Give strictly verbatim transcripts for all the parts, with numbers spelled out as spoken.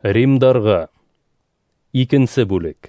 Римдарға. Икенсе бүлек.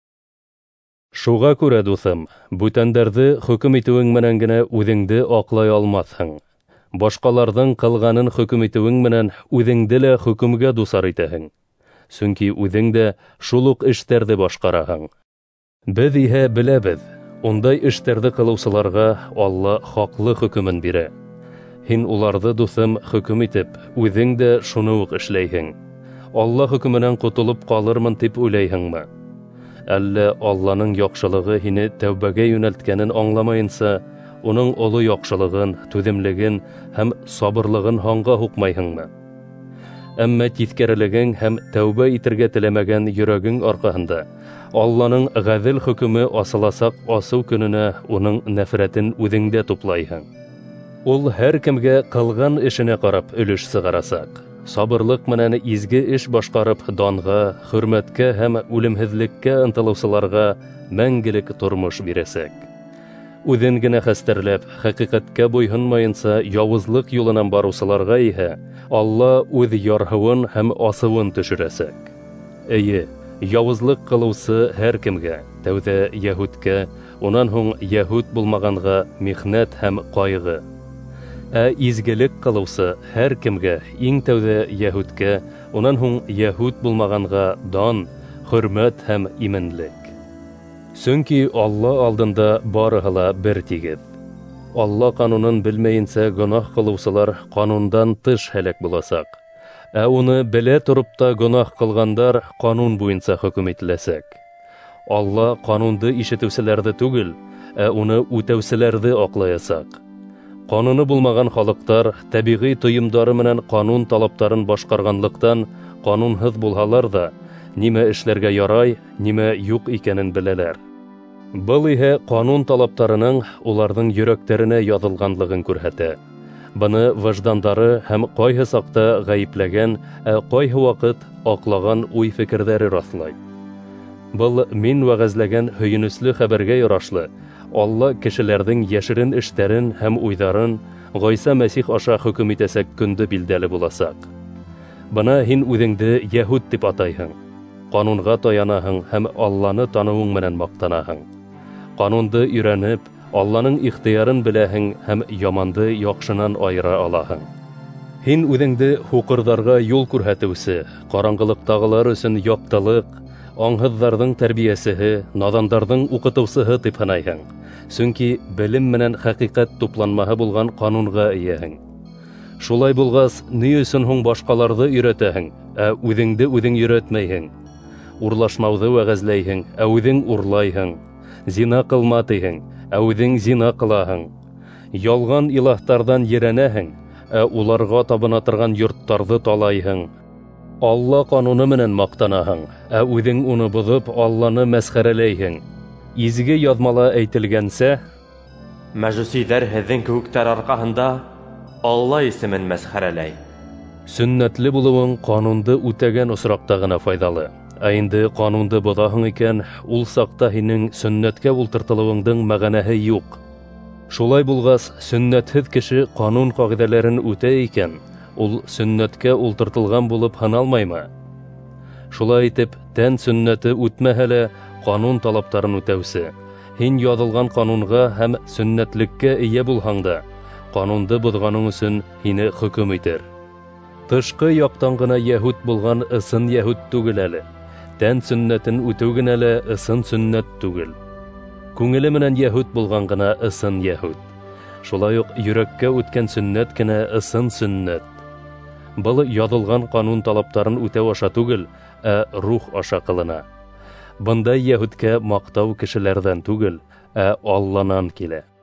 Шуға күрә, дуҫым, бүтәндәрҙе хөкөм итеүең менән генә үҙеңде аҡлай алмаҫһың. Башҡаларҙың ҡылғанын хөкөм итеүең менән үҙеңде лә хөкөмгә дусар итәһең. Сөнки үҙең дә шул уҡ эштәрҙе башҡараһың. Беҙ иһә беләбеҙ, ундай эштәрҙе ҡылыусыларға Алла хаҡлы хөкөмөн бирә. Һин уларҙы, дуҫым, хөкөм итеп, үҙең дә шуны уҡ эшләйһең. Алла хөкөмөнән ҡотолоп ҡалырмын тип уйлайһыңмы? Әллә Алланың яҡшылығы һине тәүбәгә йүнәлткәнен аңламайынса, уның оло яҡшылығын, түҙемлеген һәм сабырлығын һанға һуҡмайһыңмы? Әммә тиҫкәрелегең һәм тәүбә итергә теләмәгән йөрәгең арҡаһында Алланың ғәҙел хөкөмө асыласаҡ асыу көнөнә уның нәфрәтен үҙеңдә туплайһың. Ул һәр кемгә ҡылған эшенә ҡарап өлөш сығарасаҡ. Сабырлыҡ менән изге эш башҡарып данға, хөрмәткә һәм үлемһеҙлеккә ынтылыусыларға мәңгелек тормош бирәсәк. Үҙен генә хәстәрләп, хәҡиҡәткә буйһонмайынса яуызлык юлынан барыусыларға иһә Алла үҙ ярһыуын һәм асыуын төшөрәсәк. Эйе, яуызлык ҡылыусы һәр кемгә, тәүҙә йәһүткә, унан һуң йәһүд булмағанға михнәт һәм ҡайғы. Ә изгелек ҡылыусы һәр кемгә, иң тәүҙә йәһүткә, унан һуң йәһүд булмағанға дан, хөрмәт һәм именлек. Сөнки Алла алдында барыһы ла бер тигеҙ. Алла ҡанунын белмәйенсә гонаһ ҡылыусылар ҡанундан тыш һәләк буласаҡ. Ә уны белә тороп та гонаһ ҡылғандар ҡанун буйынса хөкөм ителәсәк. Алла ҡанунды ишетеүселәрҙе түгел, ә уны үтәүселәрҙе аҡлаясаҡ. Ҡануны булмаған халыҡтар тәбиғи тойомдары менән ҡанун талаптарын башҡарғанлыҡтан ҡанунһыҙ булһалар ҙа, нимә эшләргә ярай, нимә юҡ икәнен беләләр. Был иһә ҡанун талаптарының уларҙың йөрәктәренә яҙылғанлығын күрһәтә. Быны выждандары һәм ҡайһы саҡта ғәйепләгән, ә ҡайһы ваҡыт аҡлаған уй-фекерҙәре раҫлай. Был мин вәғәзләгән һөйөнөслө хәбәргә ярашлы, Алла кешеләрҙең йәшерен эштәрен һәм уйҙарын Ғайса Мәсих аша хөкөм итәсәк көндө билдәле буласаҡ. Бына һин үҙеңде йәһүд тип атайһың. Ҡанунға таянаһың һәм Алланы таныуың менән маҡтанаһың. Ҡанунды өйрәнеп, Алланың ихтыярын беләһең һәм яманды яҡшынан айыра алаһың. Һин үҙеңде һуҡырҙарға юл күрһәтеүсе, ҡараңғылыҡтағылар өсөн яҡтылыҡ, аңһыҙҙарҙың тәрбиәсеһе, наҙандарҙың уҡытыусыһы тип һанайһың. Сөнки белем менән хәҡиҡәт тупланмаһы булған ҡанунға эйәһең. Шулай булғас, ни өсөн һуң башҡаларҙы өйрәтәһең, ә үҙеңде үҙең өйрәтмәйһең? Урлашмауҙы вәғәзләйһең, ә үҙең урлайһың. Зина ҡылма тиһең, ә үҙең зина ҡылаһың. Ялған илаһтарҙан ерәнәһең, ә уларға табына торған йорттарҙы талайһың. Алла ҡануны менән маҡтанаһың, ә үҙең уны боҙоп Алланы мәсхәрәләйһең. Изге яҙмала әйтелгәнсә, мәжүсиҙәр һеҙҙең кеүектәр арҡаһында Алла исемен мәсхәрәләй. Сөннәтле булыуың ҡанунды үтәгән осраҡта ғына файҙалы. Ә инде ҡанунды боҙаһың икән, ул саҡта һинең сөннәткә ултыртылыуыңдың мәғәнәһе юҡ. Шулай булғас, сөннәтһеҙ кеше ҡанун ҡағиҙәләрен үтә икән, ул сөннәткә ултыртылған булып һаналмаймы? Шулай итеп, тән сөннәте үтмәһә лә, ҡанун талаптарын үтәүсе. Һин яҙылған ҡанунға һәм сөннәтлеккә эйә булһаң да, ҡанунды боҙғаның өсөн һине хөкөм итер. Тышҡы яҡтан ғына йәһүд булған ысын йәһүд түгел әле. Тән сөннәтен үтеү генә лә ысын сөннәт түгел. Күңеле менән йәһүд булған ғына ысын йәһүд. Шулай уҡ йөрәккә үткән сөннәт кенә ысын сөннәт. Был яҙылған ҡанун талаптарын үтәү аша түгел, ә рух аша ҡылына. Бындай йәһүдкә маҡтау кешеләрҙән түгел, ә Алланан килә.